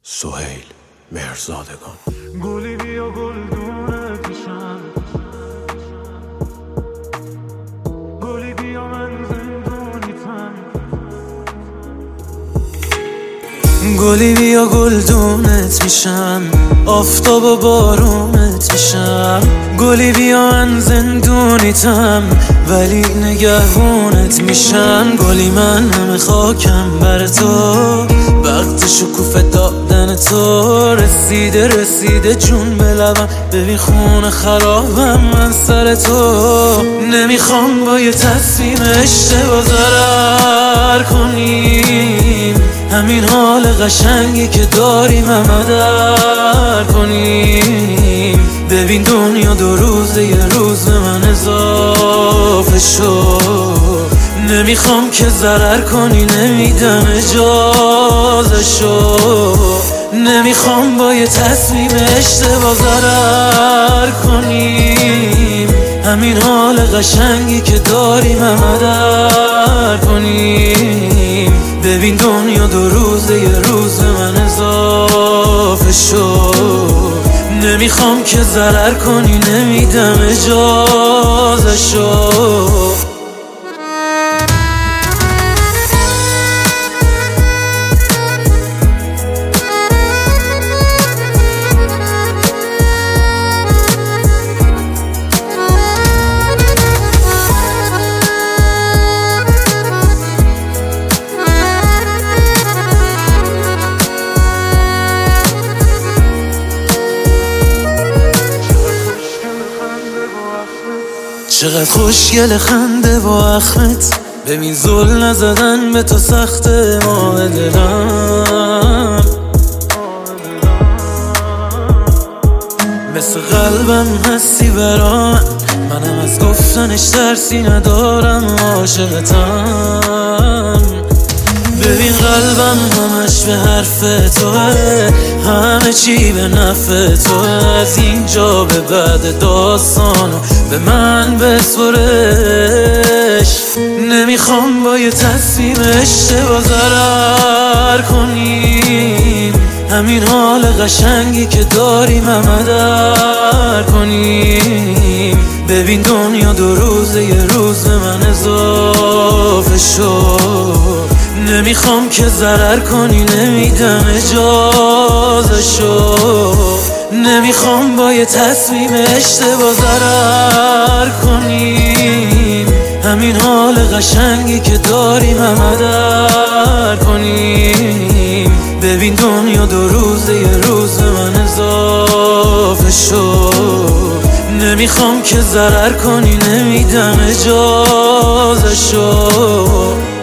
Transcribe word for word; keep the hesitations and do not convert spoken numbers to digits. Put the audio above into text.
سهیل مهرزادگان. گلی بیا گلدونت میشم، گلی بیا من زندونیتم، گلی بیا گلدونت میشم، آفتاب و بارونت میشم، گلی بیا من زندونیتم ولی نگهبونت میشم، گلی من همه خاکم بر تو، وقت شکوفه دادن تو رسیده رسیده جون به لبم، ببین خونه خرابم من سر تو، نمیخوام با یه تصمیم اشتباه ضرر کنیم، همین حال قشنگی که داریم همه در کنیم، ببین دنیا دو روزه یه روز به من اضافه شد، نمیخوام که ضرر کنی نمیدم اجازه شو، نمیخوام با یه تصمیم اشتباه ضرر کنیم، همین حال قشنگی که داریم همه در کنیم، ببین دنیا دو روزه یه روز به من اضافه شد، نمیخوام که ضرر کنی نمیدم اجازه شو. چقدر خوشگل خنده با اخمت، ببین زل نزدن به تو سخته ماه دلم، مثل قلبم هستی برام، منم از گفتنش ترسی ندارم عاشقتم، ببین قلبم همش به حرف توه، همه چی به نفع توه، از اینجا به بعد داستانو به من بسپرش، نمیخوام با یه تصمیم اشتباه ضرر کنیم، همین حال قشنگی که داریم همه در کنیم، ببین دنیا دو روزه یه روز به من اضافه شد، نمیخوام که ضرر کنی نمیدم اجازه شو، نمیخوام با یه تصمیم اشتباه ضرر کنیم، همین حال قشنگی که داریم همه در کنیم، ببین دنیا دو روزه یه روز به من اضافه شد، نمیخوام که ضرر کنی نمیدم اجازه شو.